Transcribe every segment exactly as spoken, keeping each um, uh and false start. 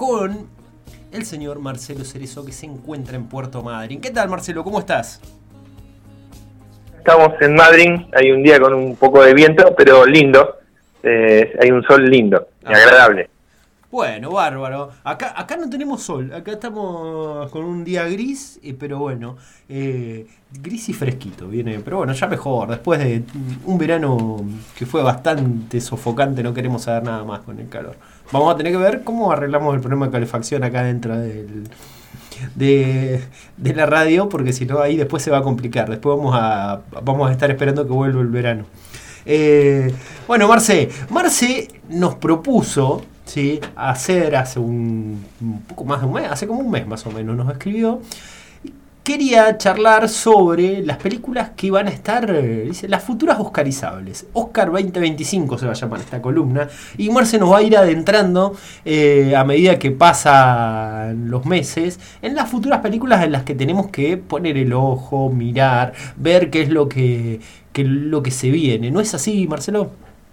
con el señor Marcelo Cerezo, que se encuentra en Puerto Madryn. ¿Qué tal, Marcelo? ¿Cómo estás? Estamos en Madryn, hay un día con un poco de viento, pero lindo. Eh, hay un sol lindo y ah, agradable. Bueno, bárbaro. Acá acá no tenemos sol, acá estamos con un día gris, eh, pero bueno, eh, gris y fresquito viene. Pero bueno, ya mejor. Después de un verano que fue bastante sofocante, no queremos saber nada más con el calor. Vamos a tener que ver cómo arreglamos el problema de calefacción acá dentro del... De, de la radio, porque si no ahí después se va a complicar. Después vamos a vamos a estar esperando que vuelva el verano. Eh, bueno, Marce, Marce nos propuso, ¿sí?, hacer hace un, un poco más de un mes, hace como un mes más o menos, nos escribió. Quería charlar sobre las películas que van a estar, eh, dice, las futuras oscarizables. Oscar veinte veinticinco se va a llamar esta columna. Y Marce nos va a ir adentrando eh, a medida que pasan los meses en las futuras películas en las que tenemos que poner el ojo, mirar, ver qué es lo que, que, lo que se viene. ¿No es así, Marcelo?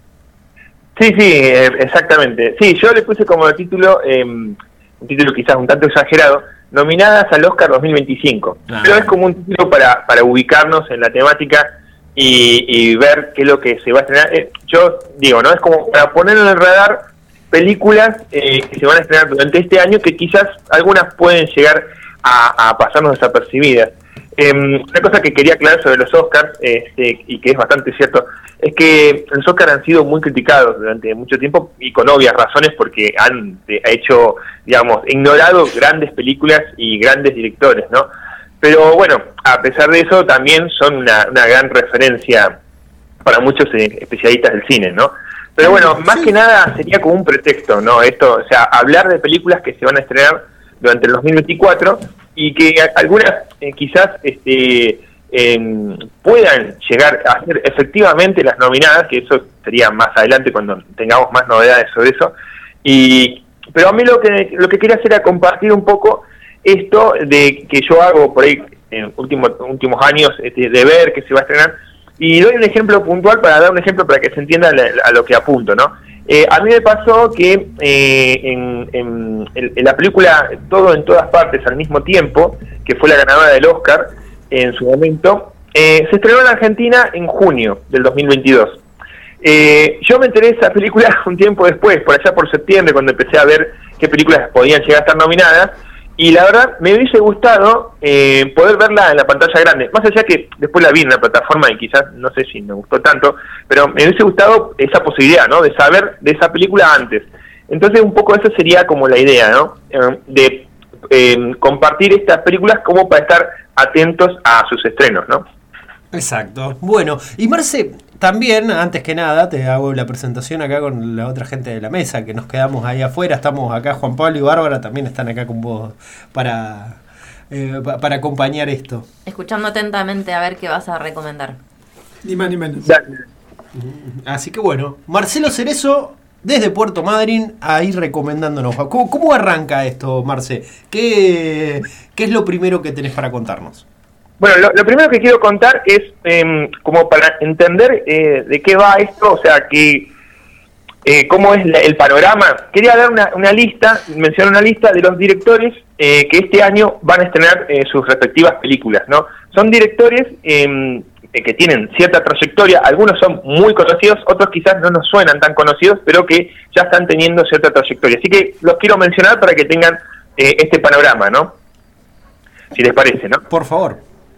Sí, sí, eh, exactamente. Sí, yo le puse como título, eh, un título quizás un tanto exagerado, nominadas al Oscar dos mil veinticinco. Ah. Pero es como un título para, para ubicarnos en la temática y, y ver qué es lo que se va a estrenar. Eh, yo digo, ¿no? Es como para poner en el radar películas eh, que se van a estrenar durante este año que quizás algunas pueden llegar a, a pasarnos desapercibidas. Eh, una cosa que quería aclarar sobre los Oscars, este, y que es bastante cierto, es que los Oscars han sido muy criticados durante mucho tiempo y con obvias razones, porque han eh, hecho, digamos, ignorado grandes películas y grandes directores, ¿no? Pero bueno, a pesar de eso también son una, una gran referencia para muchos eh, especialistas del cine, ¿no? Pero bueno, más que nada sería como un pretexto, ¿no? Esto, o sea, hablar de películas que se van a estrenar durante el dos mil veinticuatro y que algunas eh, quizás este eh, puedan llegar a ser efectivamente las nominadas, que eso sería más adelante cuando tengamos más novedades sobre eso. Y pero a mí lo que lo que quería hacer era compartir un poco esto de que yo hago por ahí en últimos últimos años, este, de ver que se va a estrenar, y doy un ejemplo puntual para dar un ejemplo para que se entienda la, a lo que apunto, ¿no? Eh, a mí me pasó que eh, en, en, en la película Todo en Todas Partes al Mismo Tiempo, que fue la ganadora del Oscar en su momento, eh, se estrenó en Argentina en junio del dos mil veintidós. Eh, yo me enteré de esa película un tiempo después, por allá por septiembre, cuando empecé a ver qué películas podían llegar a estar nominadas, y la verdad me hubiese gustado eh, poder verla en la pantalla grande, más allá que después la vi en la plataforma y quizás no sé si me gustó tanto, pero me hubiese gustado esa posibilidad, ¿no?, de saber de esa película antes. Entonces un poco esa sería como la idea, ¿no?, eh, de eh, compartir estas películas como para estar atentos a sus estrenos, ¿no? Exacto. Bueno, y Marce, también, antes que nada, te hago la presentación acá con la otra gente de la mesa, que nos quedamos ahí afuera. Estamos acá, Juan Pablo y Bárbara también están acá con vos para, eh, para acompañar esto. Escuchando atentamente a ver qué vas a recomendar. Ni más ni menos. Así que bueno, Marcelo Cerezo, desde Puerto Madryn, ahí recomendándonos. ¿Cómo, cómo arranca esto, Marce? ¿Qué, ¿Qué es lo primero que tenés para contarnos? Bueno, lo, lo primero que quiero contar es, eh, como para entender eh, de qué va esto, o sea, que eh, cómo es la, el panorama. Quería dar una, una lista, mencionar una lista de los directores eh, que este año van a estrenar eh, sus respectivas películas, ¿no? Son directores eh, que tienen cierta trayectoria, algunos son muy conocidos, otros quizás no nos suenan tan conocidos, pero que ya están teniendo cierta trayectoria. Así que los quiero mencionar para que tengan eh, este panorama, ¿no? Si les parece, ¿no? Por favor.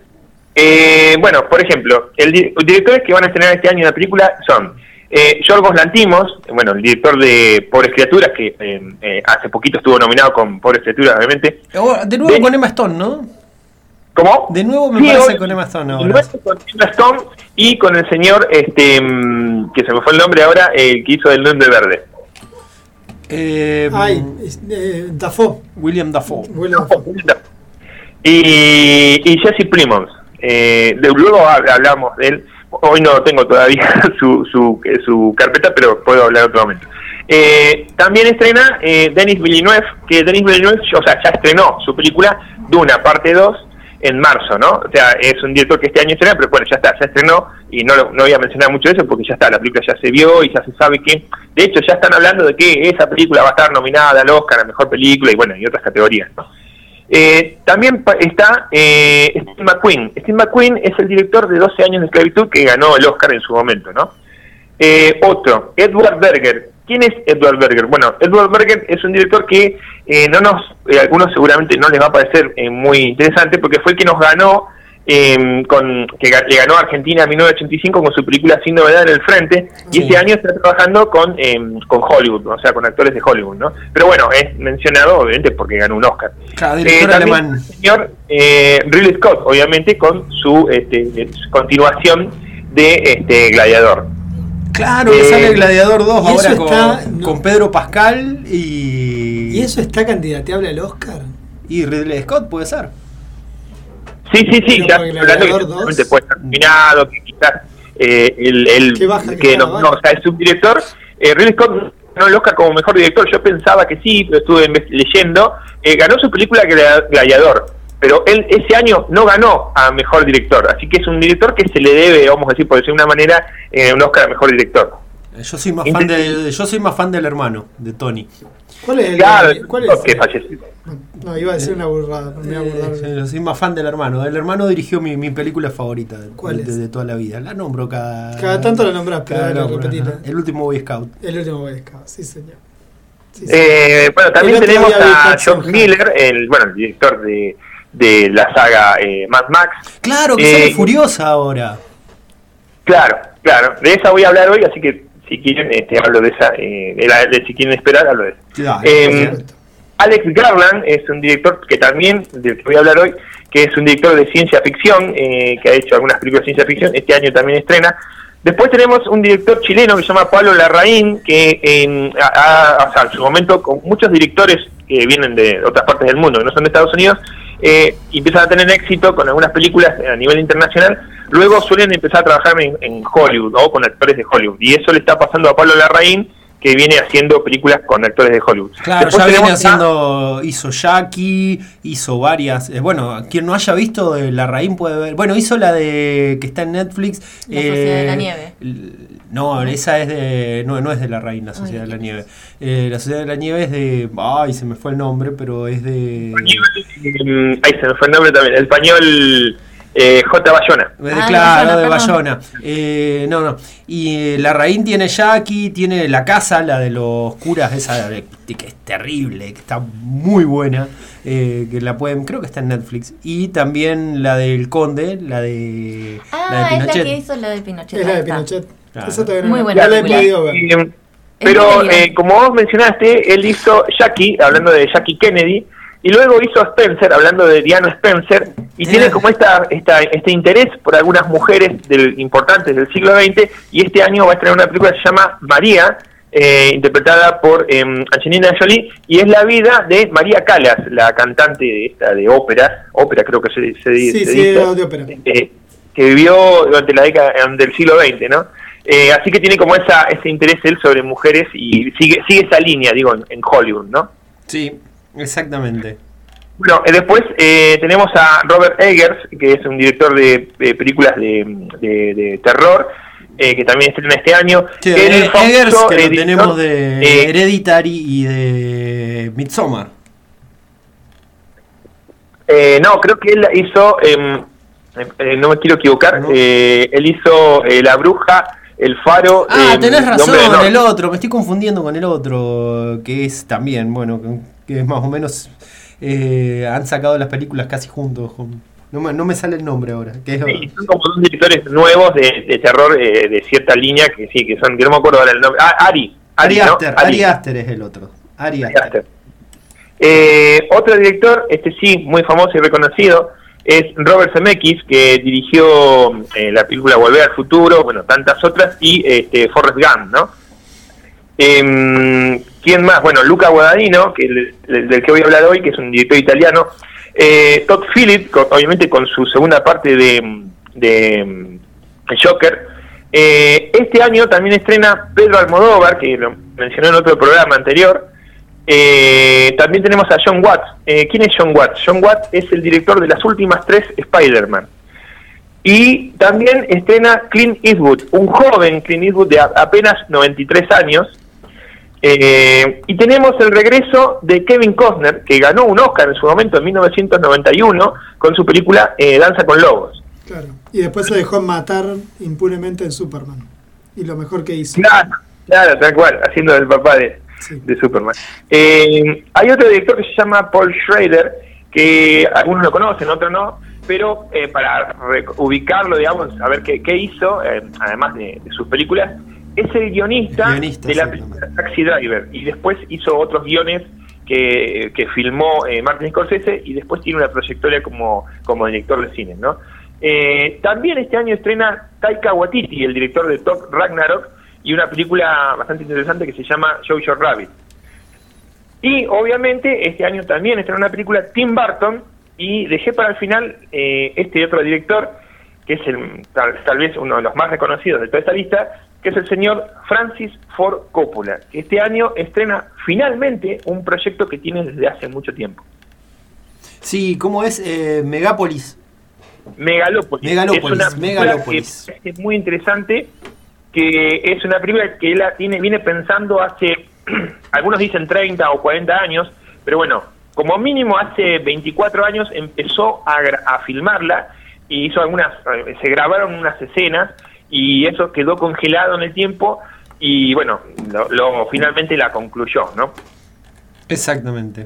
Eh, bueno, por ejemplo, el di- los directores que van a estrenar este año la película son eh, Yorgos Lanthimos, bueno, el director de Pobres Criaturas, que eh, eh, hace poquito estuvo nominado con Pobres Criaturas, obviamente. De nuevo de... con Emma Stone, ¿no? ¿Cómo? De nuevo me sí, parece hoy, con Emma Stone ahora. De nuevo con Emma Stone y con el señor, este, que se me fue el nombre ahora, el eh, que hizo del Duende Verde. Eh, Ay, eh, Dafoe. William Dafoe. William Dafoe. Y, y Jesse Plemons. Eh, de luego hablamos de él. Hoy no tengo todavía su, su, su carpeta, pero puedo hablar otro momento. Eh, también estrena eh, Denis Villeneuve, que Denis Villeneuve, o sea, ya estrenó su película Duna, parte dos, en marzo, ¿no? O sea, es un director que este año estrena, pero bueno, ya está, ya estrenó, y no, no voy a mencionar mucho de eso porque ya está, la película ya se vio y ya se sabe que, de hecho, ya están hablando de que esa película va a estar nominada al Oscar a Mejor Película y bueno, y otras categorías, ¿no? Eh, también está eh, Steve McQueen. Steve McQueen es el director de doce años de esclavitud que ganó el Oscar en su momento, ¿no? Eh, otro, Edward Berger. ¿Quién es Edward Berger? Bueno, Edward Berger es un director que eh, no nos, eh, algunos seguramente no les va a parecer eh, muy interesante porque fue el que nos ganó, eh, con que le ganó a Argentina en mil novecientos ochenta y cinco con su película Sin Novedad en el Frente, y sí. Este año está trabajando con eh, con Hollywood, o sea, con actores de Hollywood, ¿no? Pero bueno, es mencionado obviamente porque ganó un Oscar. Claro, director eh, alemán. El señor eh, Ridley Scott, obviamente, con su, este, su continuación de este Gladiador. Claro, que eh, sale Gladiador dos ahora está, con, no. con Pedro Pascal y... ¿Y eso está candidateable al Oscar? Y Ridley Scott puede ser. Sí, sí, sí, ya hablando que puede estar nominado, que quizás eh, el, el que, baja, que, que no, no, o sea, el subdirector, eh, Ridley Scott ganó el Oscar como mejor director. Yo pensaba que sí, pero estuve leyendo, eh, ganó su película Gladiador, pero él ese año no ganó a mejor director, así que es un director que se le debe, vamos a decir, por decir de una manera, eh, un Oscar a mejor director. Yo soy más fan de, yo soy más fan del hermano de Tony. ¿Cuál es el claro, ¿cuál es? Que falleció? No, iba a decir una burrada, pero me iba a eh, Yo soy más fan del hermano. El hermano dirigió mi, mi película favorita de, ¿Cuál de, es? de toda la vida. La nombro cada cada tanto la nombrás, pero cada la nombro, repetita. El último Boy Scout. El último Boy Scout, sí señor. Sí, eh, bueno, también tenemos a George Miller, Miller, el bueno, el director de de la saga eh, Mad Max. Claro, que eh, sale Furiosa ahora. Claro, claro. De esa voy a hablar hoy, así que si quieren, este, hablo de esa. Eh, de la, de, si quieren esperar, hablo de esa. Claro, eh, Alex Garland es un director que también, del que voy a hablar hoy, que es un director de ciencia ficción, eh, que ha hecho algunas películas de ciencia ficción, este año también estrena. Después tenemos un director chileno que se llama Pablo Larraín, que en, a, a, o sea, en su momento, con muchos directores que vienen de otras partes del mundo, que no son de Estados Unidos, eh, empiezan a tener éxito con algunas películas a nivel internacional, luego suelen empezar a trabajar en, en Hollywood o con actores de Hollywood, y eso le está pasando a Pablo Larraín, que viene haciendo películas con actores de Hollywood. Claro, después ya viene haciendo, a... hizo Jackie, hizo varias, eh, bueno, quien no haya visto de Larraín puede ver, bueno, hizo la de que está en Netflix, La eh, Sociedad de la Nieve. No, esa es de, no, no es de Larraín, la Sociedad ay, de la Nieve. Eh, la Sociedad de la Nieve es de, ay, se me fue el nombre, pero es de... Ay, se me fue el nombre también, el español... Eh, J. Bayona. Ah, claro, Bayona, de Bayona. Eh, no, no. Y eh, Larraín tiene Jackie, tiene La Casa, la de los curas, esa que es terrible, que está muy buena. Eh, que la pueden, creo que está en Netflix. Y también la del Conde, la de. Ah, la de Pinochet. Es la que hizo la de Pinochet. Es la de Pinochet. Claro. Esa todavía muy no, buena. La he podido ver. Eh, pero eh, como vos mencionaste, él hizo Jackie, hablando de Jackie Kennedy. Y luego hizo Spencer, hablando de Diana Spencer, y tiene como esta, esta este interés por algunas mujeres del, importantes del siglo veinte, y este año va a estrenar una película que se llama María, eh, interpretada por eh, Angelina Jolie, y es la vida de María Callas, la cantante de esta de ópera, ópera creo que se, se, sí, se sí, dice, de ópera. Eh, que vivió durante la década del siglo veinte, ¿no? Eh, así que tiene como esa ese interés él sobre mujeres, y sigue sigue esa línea, digo, en, en Hollywood, ¿no? Sí. Exactamente. Bueno, eh, después eh, tenemos a Robert Eggers, que es un director de, de películas de, de, de terror, eh, que también estrena este año. Sí, el famoso, Eggers, que lo editor, tenemos de eh, Hereditary y de Midsommar. Eh, no, creo que él hizo, eh, eh, no me quiero equivocar, no. eh, él hizo eh, La Bruja, El Faro. Ah, eh, tenés razón, el otro, me estoy confundiendo con el otro, que es también, bueno, que es más o menos, eh, han sacado las películas casi juntos. Con, no, me, no me sale el nombre ahora. Que es, sí, son como dos directores nuevos de, de terror eh, de cierta línea, que sí, que son, que no me acuerdo ahora el nombre. Ah, Ari. Ari, Ari, ¿no? Aster, Ari. Ari Aster es el otro. Ari Aster. Ari Aster. Eh, otro director, este sí, muy famoso y reconocido, es Robert Zemeckis, que dirigió eh, la película Volver al Futuro, bueno, tantas otras, y este, Forrest Gump, ¿no? Eh, ¿Quién más? Bueno, Luca Guadagnino, que el, el, del que voy a hablar hoy, que es un director italiano. Eh, Todd Phillips, con, obviamente con su segunda parte de, de, de Joker. Eh, este año también estrena Pedro Almodóvar, que lo mencioné en otro programa anterior, Eh, también tenemos a John Watts. Eh, ¿Quién es John Watts? John Watts es el director de las últimas tres Spider-Man. Y también estrena Clint Eastwood, un joven Clint Eastwood de a, apenas noventa y tres años. Eh, y tenemos el regreso de Kevin Costner, que ganó un Oscar en su momento en mil novecientos noventa y uno con su película eh, Danza con Lobos. Claro. Y después se dejó matar impunemente en Superman. Y lo mejor que hizo. Claro, claro, tal cual, haciendo del papá de, sí. de Superman. Eh, hay otro director que se llama Paul Schrader, que algunos lo conocen, otros no, pero eh, para ubicarlo, digamos, a ver qué, qué hizo, eh, además de, de sus películas, es el guionista, el guionista de la película Taxi Driver, y después hizo otros guiones que, que filmó eh, Martin Scorsese, y después tiene una trayectoria como, como director de cine, ¿no? Eh, también este año estrena Taika Waititi, el director de Thor Ragnarok, y una película bastante interesante que se llama Jojo Rabbit. Y obviamente este año también estrena una película Tim Burton, y dejé para el final eh, este otro director, que es el, tal, tal vez uno de los más reconocidos de toda esta lista, que es el señor Francis Ford Coppola, que este año estrena finalmente un proyecto que tiene desde hace mucho tiempo. Sí, ¿cómo es? Eh, Megápolis. Megalópolis. Megalópolis. Es una Megalópolis. Que es muy interesante, que es una película que él tiene, viene pensando hace, algunos dicen treinta o cuarenta años, pero bueno, como mínimo hace veinticuatro años empezó a, a filmarla, y hizo algunas, se grabaron unas escenas, y eso quedó congelado en el tiempo, y bueno, lo, lo finalmente la concluyó, ¿no? Exactamente.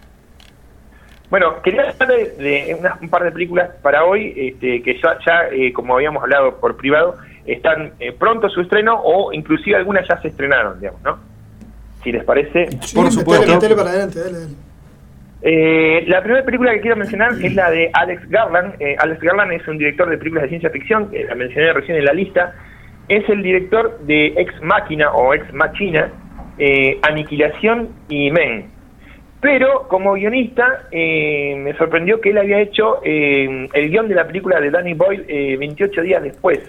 Bueno, quería hablar de, de unas, un par de películas para hoy, este, que ya, ya eh, como habíamos hablado por privado, están eh, pronto su estreno, o inclusive algunas ya se estrenaron, digamos, ¿no? Si les parece. Sí, por supuesto. Metele, metele para adelante, dale, dale. Eh, la primera película que quiero mencionar es la de Alex Garland. Eh, Alex Garland es un director de películas de ciencia ficción, que la mencioné recién en la lista. Es el director de Ex Machina o Ex Machina, eh, Aniquilación y Men. Pero como guionista eh, me sorprendió que él había hecho eh, el guión de la película de Danny Boyle eh, veintiocho días después.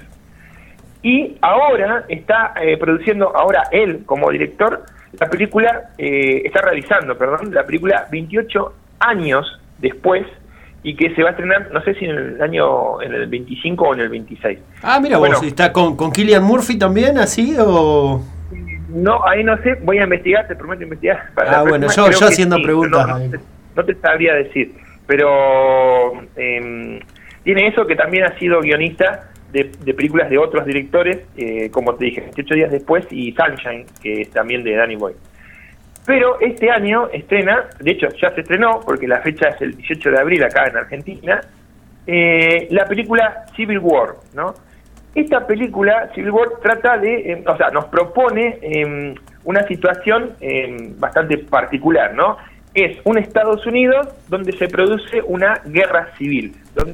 Y ahora está eh, produciendo, ahora él como director, la película, eh, está realizando, perdón, la película veintiocho años después, y que se va a estrenar, no sé si en el año, en el veinticinco o en el veintiséis. Ah, mira, bueno, vos, ¿está con, con Cillian Murphy también, así, o...? No, ahí no sé, voy a investigar, te prometo investigar. Para ah, bueno, yo, yo haciendo sí, preguntas. No, no, te, no te sabría decir, pero eh, tiene eso, que también ha sido guionista de, de películas de otros directores, eh, como te dije, veintiocho días después, y Sunshine, que es también de Danny Boyle. Pero este año estrena, de hecho ya se estrenó, porque la fecha es el dieciocho de abril acá en Argentina, eh, la película Civil War, ¿no? Esta película, Civil War, trata de, eh, o sea, nos propone eh, una situación eh, bastante particular, ¿no? Es un Estados Unidos donde se produce una guerra civil, donde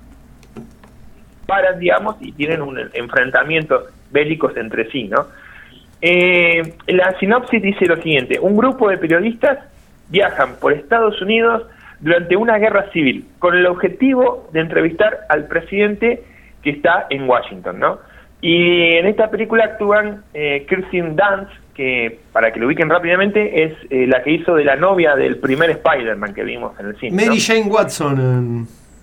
paran, digamos, y tienen un enfrentamiento bélicos entre sí, ¿no? Eh, la sinopsis dice lo siguiente: un grupo de periodistas viajan por Estados Unidos durante una guerra civil con el objetivo de entrevistar al presidente que está en Washington, ¿no? Y en esta película actúan eh, Kirsten Dunst, que para que lo ubiquen rápidamente es eh, la que hizo de la novia del primer Spider-Man que vimos en el cine, Mary ¿no? Jane Watson.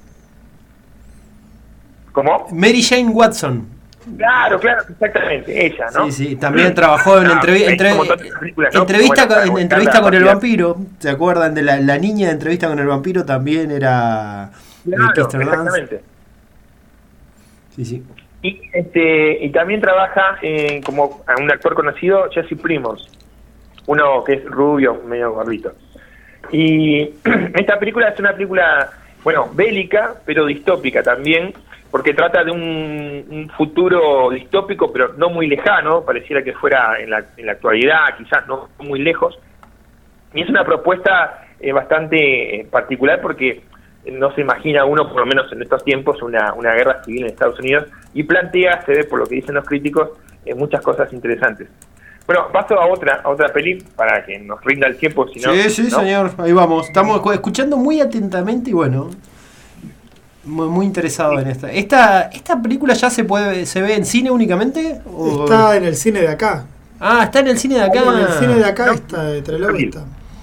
¿Cómo? Mary Jane Watson. Claro, claro, exactamente, ella, ¿no? Sí, sí, también trabajó en Ah, entrevi es entre como todas las películas, ¿no? entrevista, Bueno, con, para en, entrevista con el rápida. vampiro. ¿Se acuerdan de la, la niña de Entrevista con el vampiro? También era Claro, eh, Kirsten Dunst. exactamente. Sí, sí. Y, este, y también trabaja eh, como un actor conocido, Jesse Plimons, uno que es rubio, medio gordito. Y esta película es una película, bueno, bélica, pero distópica también, porque trata de un, un futuro distópico, pero no muy lejano, pareciera que fuera en la, en la actualidad, quizás no muy lejos. Y es una propuesta eh, bastante eh, particular, porque no se imagina uno, por lo menos en estos tiempos, una, una guerra civil en Estados Unidos, y plantea, se ve por lo que dicen los críticos, eh, muchas cosas interesantes. Bueno, paso a otra a otra peli para que nos rinda el tiempo, si no... Sí, sí, ¿no? señor, ahí vamos. Estamos escuchando muy atentamente y bueno, muy, muy interesado Sí. en esta. esta. ¿Esta película ya se puede se ve en cine únicamente? ¿O? Está en el cine de acá. Ah, está en el cine de acá. En el cine de acá No. está, de Trelew está.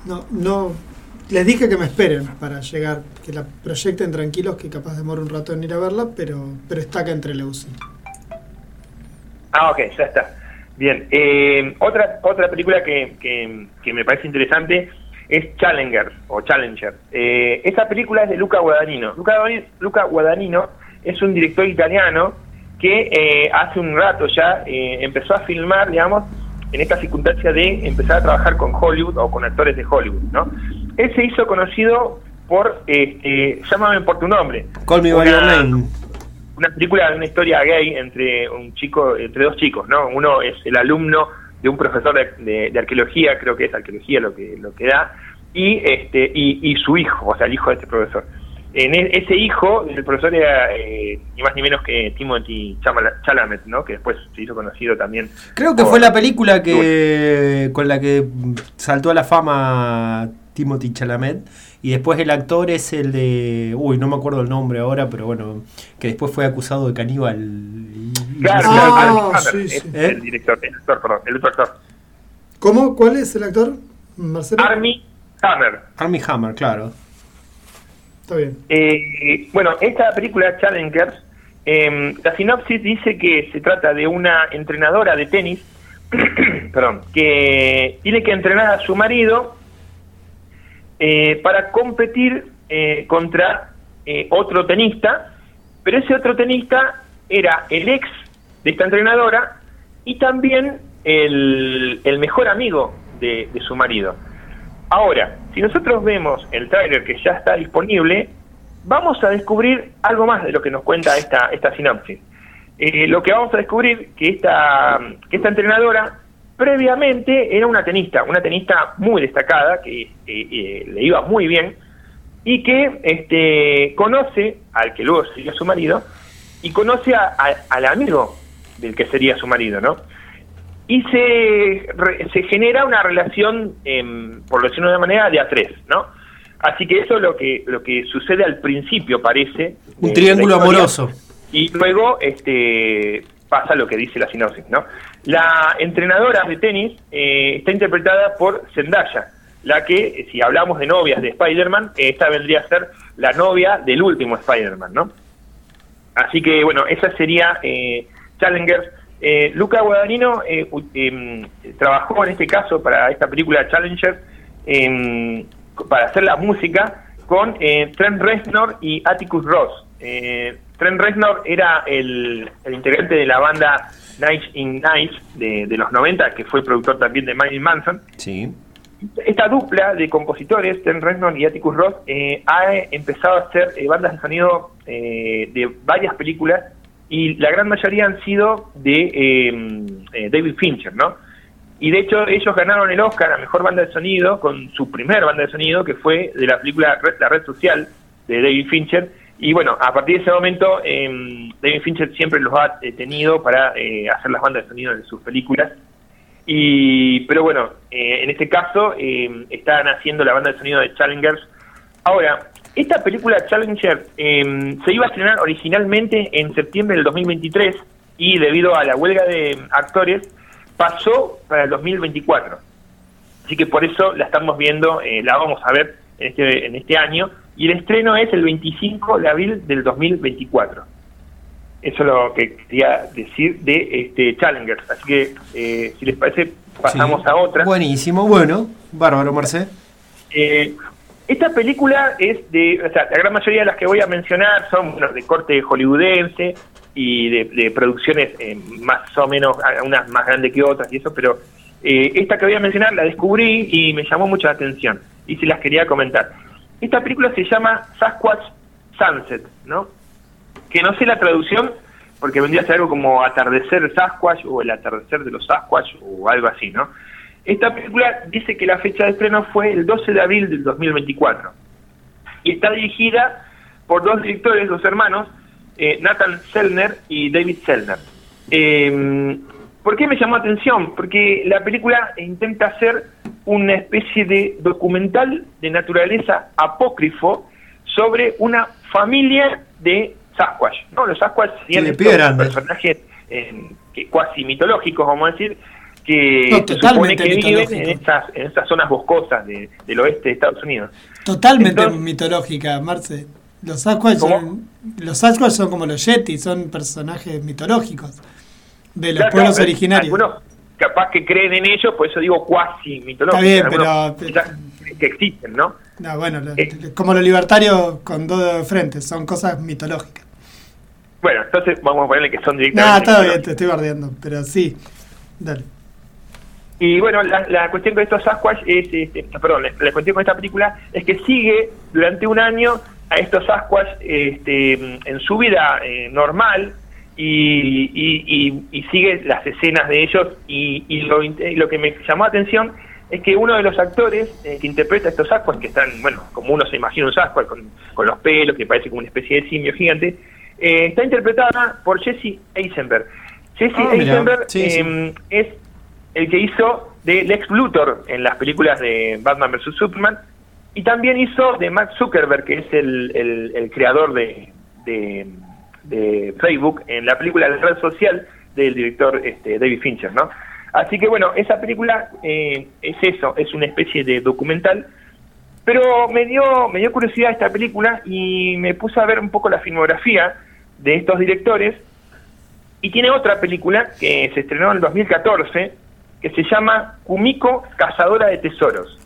No, no. Les dije que me esperen para llegar, que la proyecten tranquilos, que capaz demora un rato en ir a verla, pero, pero está acá entre la U C I. Ah, ok, ya está. Bien. Eh, otra otra película que, que, que me parece interesante es Challenger, o Challenger. Eh, esta película es de Luca Guadagnino. Luca, Luca Guadagnino es un director italiano que eh, hace un rato ya eh, empezó a filmar, digamos, en esta circunstancia de empezar a trabajar con Hollywood o con actores de Hollywood, ¿no? Él se hizo conocido por este, Llámame por tu nombre. Call Me by Your Name. Una película de una historia gay entre un chico, entre dos chicos, ¿no? Uno es el alumno de un profesor de, de, de arqueología, creo que es arqueología lo que lo que da, y este y, y su hijo, o sea, el hijo de este profesor. En el, ese hijo del profesor era eh, ni más ni menos que Timothy Chalamet, ¿no? Que después se hizo conocido también. Creo que por, fue la película que con la que saltó a la fama Timothy Chalamet, y después el actor es el de, uy, no me acuerdo el nombre ahora, pero bueno, que después fue acusado de caníbal. Claro, ah, claro, sí, es sí. el ¿Eh? director, el actor, perdón, el otro actor. ¿Cómo? ¿Cuál es el actor? Marcelo. Armie Hammer. Armie Hammer, claro. Está bien. Eh, bueno, esta película, Challengers, eh, la sinopsis dice que se trata de una entrenadora de tenis, perdón, que tiene que entrenar a su marido eh, para competir eh, contra eh, otro tenista, pero ese otro tenista era el ex de esta entrenadora y también el, el mejor amigo de, de su marido. Ahora, si nosotros vemos el tráiler que ya está disponible, vamos a descubrir algo más de lo que nos cuenta esta esta sinopsis. Eh, lo que vamos a descubrir que esta que esta entrenadora previamente era una tenista, una tenista muy destacada, que eh, eh, le iba muy bien, y que este conoce al que luego sería su marido, y conoce a, a, al amigo del que sería su marido, ¿no? Y se, re, se genera una relación, eh, por decirlo de una manera, de a tres, ¿no? Así que eso es lo que lo que sucede al principio, parece. Un eh, triángulo amoroso. Y luego este pasa lo que dice la sinopsis, ¿no? La entrenadora de tenis eh, está interpretada por Zendaya, la que, si hablamos de novias de Spider-Man, esta vendría a ser la novia del último Spider-Man, ¿no? Así que, bueno, esa sería eh, Challengers. Eh, Luca Guadagnino eh, eh, trabajó en este caso para esta película Challenger eh, para hacer la música con eh, Trent Reznor y Atticus Ross. Eh, Trent Reznor era el, el integrante de la banda Nine Inch Nails de, de los noventa, que fue productor también de Marilyn Manson. Sí. Esta dupla de compositores, Trent Reznor y Atticus Ross, eh, ha empezado a hacer eh, bandas de sonido eh, de varias películas, y la gran mayoría han sido de eh, eh, David Fincher, ¿no? Y de hecho ellos ganaron el Oscar a Mejor Banda de Sonido con su primer banda de sonido, que fue de la película La Red Social, de David Fincher. Y bueno, a partir de ese momento eh, David Fincher siempre los ha eh, tenido para eh, hacer las bandas de sonido de sus películas. Y pero bueno, eh, en este caso eh, están haciendo la banda de sonido de Challengers. Ahora, esta película Challenger eh, se iba a estrenar originalmente en septiembre del dos mil veintitrés, y debido a la huelga de actores pasó para el dos mil veinticuatro. Así que por eso la estamos viendo, eh, la vamos a ver en este, en este año, y el estreno es el veinticinco de abril del dos mil veinticuatro. Eso es lo que quería decir de este Challengers. Así que, eh, si les parece, pasamos sí. a otra. Buenísimo, bueno, bárbaro, Marcé. Eh, esta película es de, o sea, la gran mayoría de las que voy a mencionar son bueno, de corte hollywoodense y de, de producciones eh, más o menos, unas más grandes que otras y eso, pero eh, esta que voy a mencionar la descubrí y me llamó mucho la atención y se las quería comentar. Esta película se llama Sasquatch Sunset, ¿no? Que no sé la traducción, porque vendría a ser algo como Atardecer Sasquatch o El Atardecer de los Sasquatch o algo así, ¿no? Esta película dice que la fecha de estreno fue el doce de abril del dos mil veinticuatro y está dirigida por dos directores, dos hermanos, eh, Nathan Selner y David Selner. Eh, ¿Por qué me llamó la atención? Porque la película intenta hacer una especie de documental de naturaleza apócrifo sobre una familia de Sasquatch, ¿no? Los Sasquatch serían sí, estos personajes eh, que cuasi mitológicos, vamos a decir, que no, se supone que viven mitológico. en estas, en estas zonas boscosas de, del oeste de Estados Unidos. Totalmente Entonces, mitológica, Marce. Los Sasquatch son, los Sasquatch son como los Yeti, son personajes mitológicos de los claro, pueblos claro, originarios. Algunos capaz que creen en ellos, por eso digo cuasi mitológicos. Está bien, pero... que existen, ¿no? No, bueno, lo, eh, como los libertarios con dos dedos de frente, son cosas mitológicas. Bueno, entonces vamos a ponerle que son No, directamente... está bien, te estoy bardeando, pero sí, dale. Y bueno, la, la cuestión con estos Sasquatch es, este, perdón, la, la cuestión con esta película es que sigue durante un año a estos Sasquatch este, en su vida eh, normal y, y, y, y sigue las escenas de ellos y, y, lo, y lo que me llamó la atención es que uno de los actores eh, que interpreta a estos Sasquatch, que están, bueno, como uno se imagina un Sasquatch con, con los pelos, que parece como una especie de simio gigante, eh, está interpretada por Jesse Eisenberg. Jesse oh, Eisenberg sí, eh, sí. es el que hizo de Lex Luthor en las películas de Batman versus Superman, y también hizo de Mark Zuckerberg, que es el, el, el creador de, de, de Facebook, en la película La Red Social del director este, David Fincher, ¿no? Así que bueno, esa película eh, es eso, es una especie de documental, pero me dio, me dio curiosidad esta película y me puse a ver un poco la filmografía de estos directores, y tiene otra película que se estrenó en el dos mil catorce, que se llama Kumiko, Cazadora de Tesoros.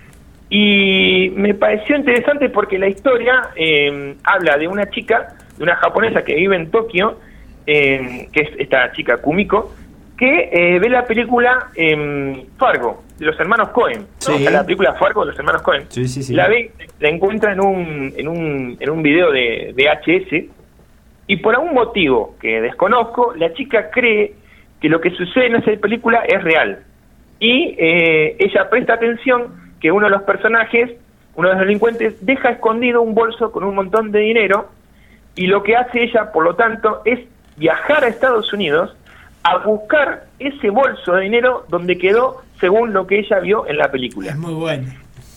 Y me pareció interesante porque la historia eh, habla de una chica, de una japonesa que vive en Tokio, eh, que es esta chica Kumiko, que eh, ve la película eh, Fargo, de los hermanos Coen, ¿no? Sí. O sea, la película Fargo de los hermanos Coen. Sí, sí, sí. La ve, la encuentra en un, en un, en un video de V H S, y por algún motivo que desconozco, la chica cree que lo que sucede en esa película es real. Y eh, ella presta atención que uno de los personajes, uno de los delincuentes, deja escondido un bolso con un montón de dinero, y lo que hace ella, por lo tanto, es viajar a Estados Unidos a buscar ese bolso de dinero donde quedó según lo que ella vio en la película. Es muy bueno.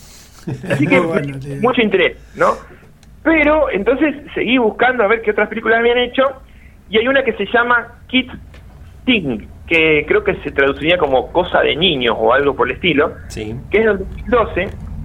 Así que muy bueno, tío. mucho interés, ¿no? Pero entonces seguí buscando a ver qué otras películas habían hecho, y hay una que se llama Kids Thing, que creo que se traduciría como cosa de niños o algo por el estilo, Sí. que es del dos mil doce,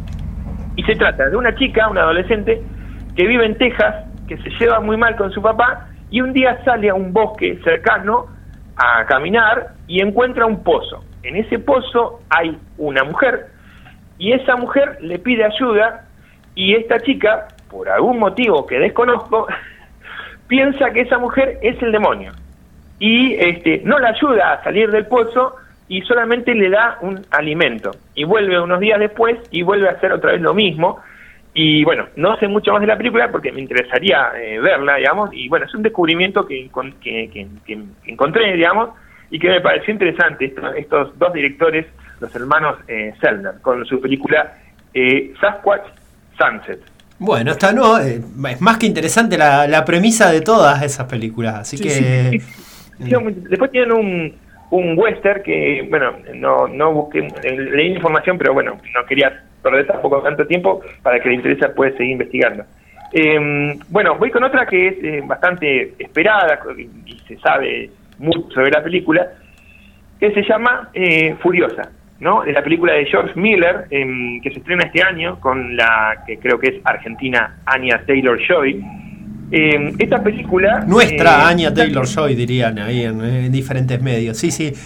y se trata de una chica, una adolescente, que vive en Texas, que se lleva muy mal con su papá, y un día sale a un bosque cercano a caminar y encuentra un pozo. En ese pozo hay una mujer, y esa mujer le pide ayuda, y esta chica, por algún motivo que desconozco, piensa que esa mujer es el demonio, y este no la ayuda a salir del pozo y solamente le da un alimento, y vuelve unos días después y vuelve a hacer otra vez lo mismo. Y bueno, no sé mucho más de la película porque me interesaría eh, verla, digamos, y bueno, es un descubrimiento que, que, que, que encontré, digamos, y que me pareció interesante, esto, estos dos directores, los hermanos eh, Zellner, con su película eh, Sasquatch Sunset. Bueno, esta no, eh, es más que interesante la, la premisa de todas esas películas, así Sí, que... Sí, sí. Sí, después tienen un, un western que, bueno, no, no busqué, leí información, pero bueno, no quería perder tampoco tanto tiempo, para que le interese puede seguir investigando. Eh, bueno, voy con otra que es eh, bastante esperada y se sabe mucho sobre la película, que se llama eh, Furiosa, ¿no? Es la película de George Miller, eh, que se estrena este año con la que creo que es argentina Anya Taylor-Joy. Eh, esta película... Nuestra eh, Anya Taylor-Joy, dirían ahí en, en diferentes medios. Sí, sí.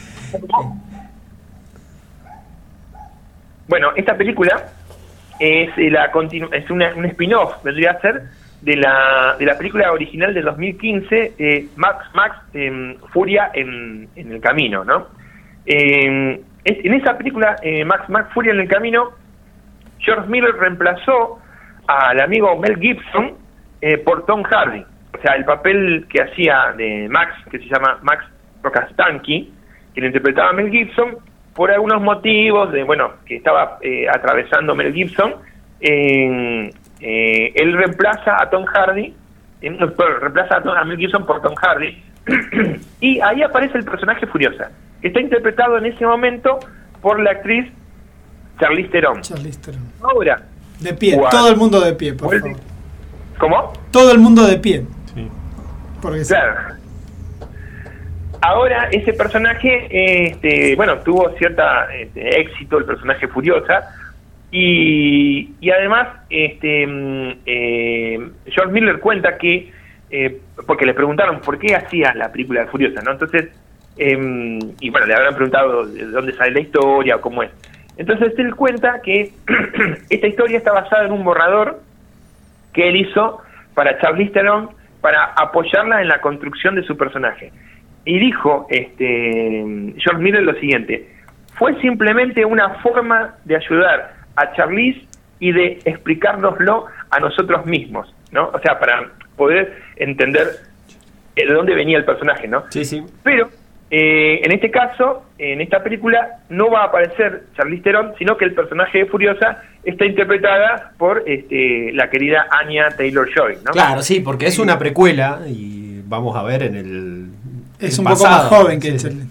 Bueno, esta película es la continu es una, un spin-off, vendría a ser, de la de la película original de dos mil quince, eh, Max Max eh, Furia en, en el camino, ¿no? Eh, es, en esa película, eh, Max Max Furia en el camino, George Miller reemplazó al amigo Mel Gibson eh, por Tom Hardy. O sea, el papel que hacía de Max, que se llama Max Rokastanky, que lo interpretaba Mel Gibson, por algunos motivos de, bueno, que estaba eh, atravesando Mel Gibson, eh, eh, él reemplaza a Tom Hardy, eh, no, perdón, reemplaza a, Tom, a Mel Gibson por Tom Hardy, y ahí aparece el personaje Furiosa, que está interpretado en ese momento por la actriz Charlize Theron. Charlize Theron. Ahora, De pie, Guau. todo el mundo de pie, por Vuelve. favor. ¿cómo? Todo el mundo de pie. Sí. Porque sí. Claro. ahora ese personaje, este, bueno, tuvo cierta este, éxito, el personaje Furiosa, y, y además este, eh, George Miller cuenta que, eh, porque le preguntaron por qué hacía la película de Furiosa, ¿no? Entonces, eh, y bueno, le habrán preguntado de dónde sale la historia o cómo es. Entonces él cuenta que esta historia está basada en un borrador que él hizo para Charlize Theron para apoyarla en la construcción de su personaje. Y dijo este George Miller lo siguiente: fue simplemente una forma de ayudar a Charlize y de explicárnoslo a nosotros mismos, ¿no? O sea, para poder entender de dónde venía el personaje, ¿no? Sí, sí. Pero eh, en este caso, en esta película, no va a aparecer Charlize Theron, sino que el personaje de Furiosa está interpretada por este, la querida Anya Taylor-Joy, ¿no? Claro, sí, porque es una precuela y vamos a ver en el Es el un pasado. poco más joven que Sí. Charlize.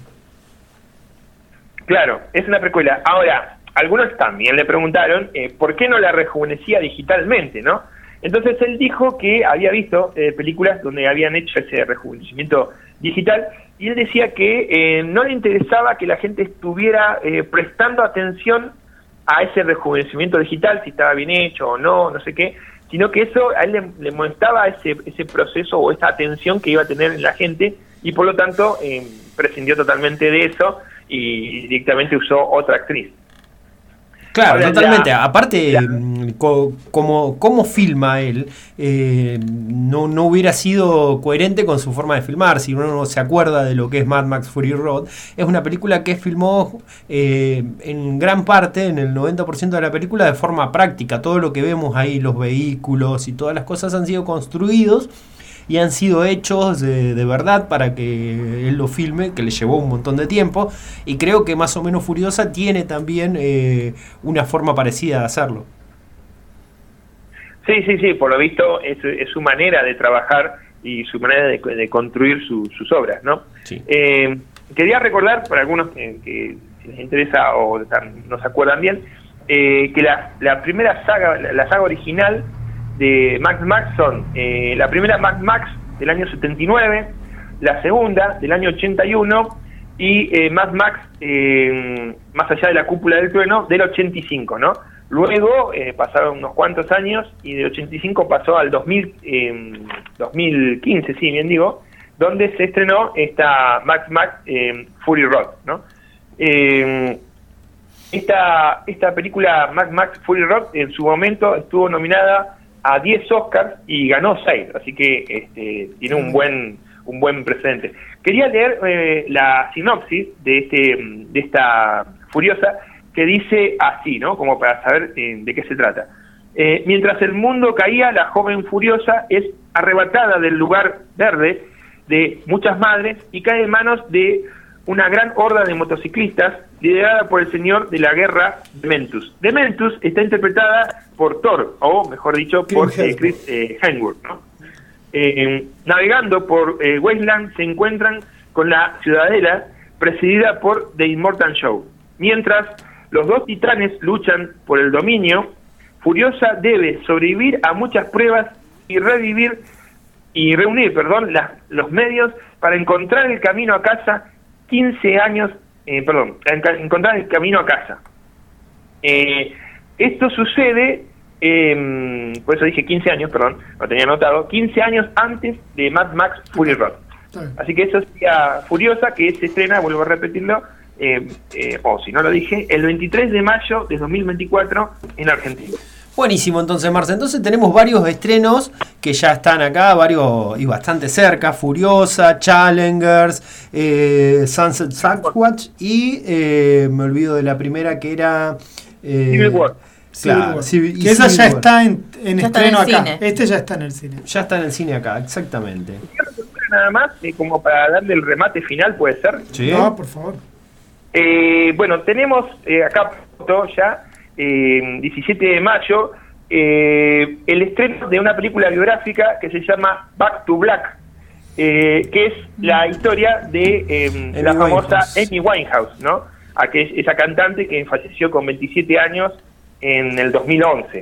Claro, es una precuela. Ahora, algunos también le preguntaron eh, por qué no la rejuvenecía digitalmente, ¿no? Entonces él dijo que había visto eh, películas donde habían hecho ese rejuvenecimiento digital, y él decía que eh, no le interesaba que la gente estuviera eh, prestando atención a ese rejuvenecimiento digital, si estaba bien hecho o no, no sé qué, sino que eso a él le, le molestaba ese, ese proceso o esa atención que iba a tener en la gente, y por lo tanto eh, prescindió totalmente de eso y directamente usó otra actriz. Claro, Ahora, totalmente. la- Aparte, la- mm, co- como, como filma él, eh, no, no hubiera sido coherente con su forma de filmar. Si uno no se acuerda de lo que es Mad Max Fury Road, es una película que filmó eh, en gran parte, en el noventa por ciento de la película, de forma práctica. Todo lo que vemos ahí, los vehículos y todas las cosas han sido construidos y han sido hechos de, de verdad para que él lo filme, que le llevó un montón de tiempo, y creo que Más o menos Furiosa tiene también eh, una forma parecida de hacerlo. Sí, sí, sí, por lo visto es, es su manera de trabajar y su manera de, de construir su, sus obras, ¿no? Sí. Eh, quería recordar, para algunos que, que si les interesa o están- no se acuerdan bien, eh, que la, la primera saga, la, la saga original de Mad Max son eh, la primera Mad Max del año setenta y nueve, la segunda del año ochenta y uno y eh, Mad Max eh, Más allá de la cúpula del trueno del ochenta y cinco, ¿no? Luego eh, pasaron unos cuantos años y del ochenta y cinco pasó al dos mil, eh, dos mil quince, sí, bien digo, donde se estrenó esta Mad Max eh, Fury Road, ¿no? Eh, esta, esta película Mad Max Fury Road en su momento estuvo nominada a diez Oscars y ganó seis, así que este, tiene un buen un buen precedente. Quería leer eh, la sinopsis de este de esta Furiosa, que dice así, ¿no? Como para saber eh, de qué se trata. Eh, mientras el mundo caía, la joven Furiosa es arrebatada del lugar verde de muchas madres y cae en manos de una gran horda de motociclistas liderada por el señor de la guerra, Dementus. Dementus está interpretada por Thor, o mejor dicho, por eh, Chris eh, Hemsworth, ¿no? Eh, navegando por eh, Wasteland se encuentran con la ciudadela presidida por The Immortal Joe. Mientras los dos titanes luchan por el dominio, Furiosa debe sobrevivir a muchas pruebas y revivir y reunir, perdón, las, los medios para encontrar el camino a casa quince años, eh, perdón, encontrar el camino a casa. Eh, esto sucede, eh, por eso dije quince años, perdón, lo tenía anotado, quince años antes de Mad Max Fury Road. Así que eso sería Furiosa, que se estrena, vuelvo a repetirlo, eh, eh, o si no lo dije, el veintitrés de mayo de dos mil veinticuatro en Argentina. Buenísimo, entonces, Marce. Entonces tenemos varios estrenos que ya están acá, varios y bastante cerca. Furiosa, Challengers, eh, Sunset Sasquatch y eh, me olvido de la primera que era... Eh, Civil War. Claro, Civil War. Civil- Que esa Civil ya War. está en, en Ya está estreno en el acá. cine. Este ya está en el cine. Ya está en el cine acá, exactamente. Nada más, eh, como para darle el remate final, puede ser. ¿Sí? No, por favor. Eh, bueno, tenemos eh, acá pronto ya, eh, diecisiete de mayo, eh, el estreno de una película biográfica que se llama Back to Black, eh, que es la historia de eh, la famosa Winehouse. Amy Winehouse, ¿no? Aquella, esa cantante que falleció con veintisiete años en el dos mil once.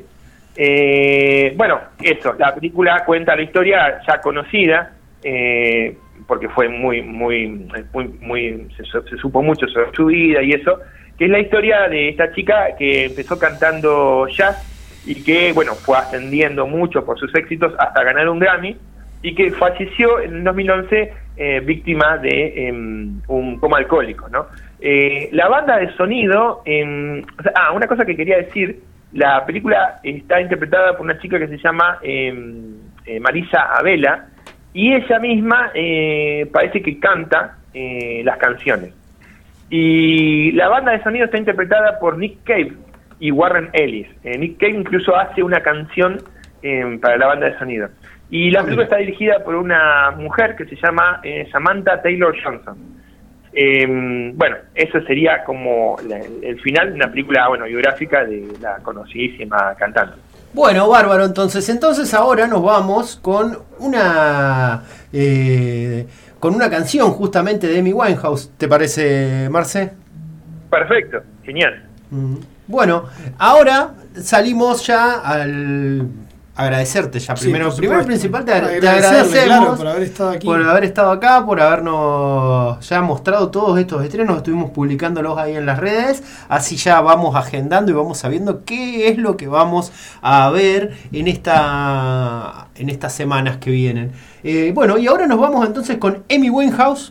Eh, bueno, eso, la película cuenta la historia ya conocida, eh, porque fue muy, muy, muy, muy se, se supo mucho sobre su vida y eso, que es la historia de esta chica que empezó cantando jazz y que, bueno, fue ascendiendo mucho por sus éxitos hasta ganar un Grammy, y que falleció en dos mil once eh, víctima de eh, un coma alcohólico, ¿no? Eh, la banda de sonido, eh, o sea, ah, una cosa que quería decir, la película está interpretada por una chica que se llama eh, eh, Marisa Abela, y ella misma eh, parece que canta eh, las canciones. Y la banda de sonido está interpretada por Nick Cave y Warren Ellis. Eh, Nick Cave incluso hace una canción eh, para la banda de sonido. Y la película está dirigida por una mujer que se llama eh, Samantha Taylor Johnson. Eh, bueno, eso sería como la, el final de una película, bueno, biográfica de la conocidísima cantante. Bueno, bárbaro, entonces. Entonces ahora nos vamos con una eh, con una canción justamente de Amy Winehouse. ¿Te parece, Marce? Perfecto, genial. Mm. Bueno, ahora salimos ya al... agradecerte ya, primero, sí, primero principal te, te agradecemos claro, por haber estado aquí, por haber estado acá, por habernos ya mostrado todos estos estrenos, estuvimos publicándolos ahí en las redes, así ya vamos agendando y vamos sabiendo qué es lo que vamos a ver en esta en estas semanas que vienen. Eh, bueno, y ahora nos vamos entonces con Amy Winehouse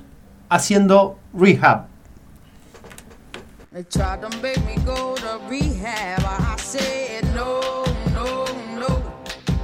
haciendo Rehab. They tried to make me go to rehab.